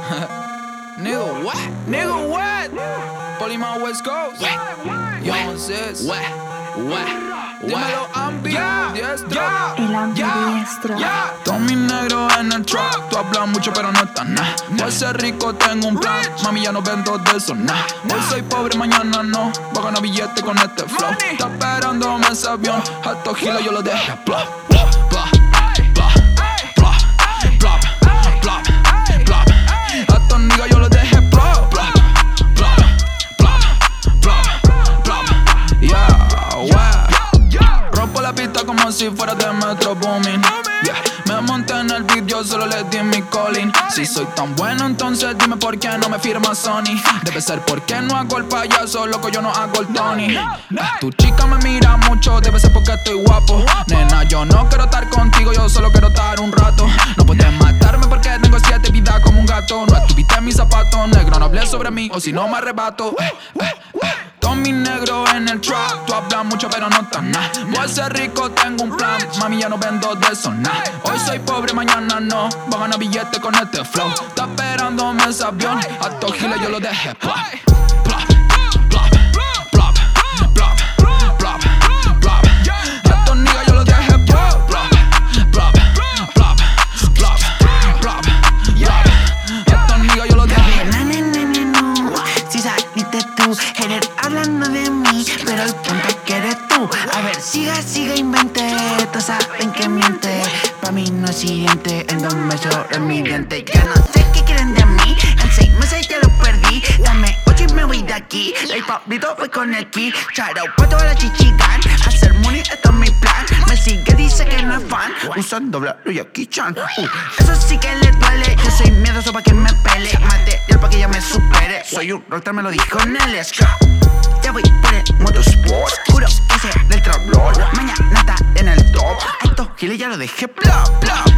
Nigga, what? Nigga, what? Polima West Coast. Young Sis. Dímelo, ambidiestro. El ambidiestro. Tommy negro en el truck. Tú hablas mucho pero no estás nada. Por ser rico tengo un plan. Mami, ya no vendo de eso nada. Hoy soy pobre, mañana no. Voy a ganar billete con este flow. Está esperándome ese avión. A estos gilos yo los dejé plop, plop, plop, plop, plop, plop, plop, plop. A estos niggas yo los dejé plop, plop, plop, plop, plop, plop. Yeah, wow. Rompo la pista como si fuera de Metro Booming. Yeah. Me monté en el beat, yo solo le di mi calling. Si soy tan bueno, entonces dime por qué no me firma Sony. Debe ser porque no hago el payaso, loco, yo no hago el Tony. Tu chica me mira mucho, debe ser porque estoy guapo. Nena, yo no quiero estar contigo, yo solo quiero estar un rato. No puedes matarme porque tengo 7 vidas como un gato. No estuviste en mis zapatos, negro, no hables sobre mí o si no me arrebato. Tommy negro en el trap. Tú hablas mucho pero no estás nada. Por ser rico tengo un plan. Mami, ya no vendo de eso nada. Hoy soy pobre, mañana no. Voy a ganar billete con este flow. Está esperándome ese avión. A estos giles yo los dejé plop, plop, plop, plop, plop, plop, plop. A estos niggas yo los dejé plop, plop, plop, plop, plop, plop. A estos niggas yo los dejé. Si saliste tú, eres hablando de mí, pero el punto es que eres tú. A ver, siga, invente. Todos saben que miente. Pa' mí no es hiriente. En 2 meses es mi diente. Ya no sé qué quieren de mí. En 6 meses ya lo perdí. Dame 8 y me voy de aquí. El pablito fue con el ki. Shout out pa' toda la chichigan. Hacer money, esto es mi plan. Me sigue, dice que no es fan. Usan doble y aquí chan. Eso sí que le duele. Yo soy miedoso pa' que me pele. Material pa' que ella me supere. Soy un rockstar, me lo dijo Nelly. Ya voy por el motorsport. Puro ese del trap lord. Mañana está en el top. A estos giles ya lo dejé plop, plop.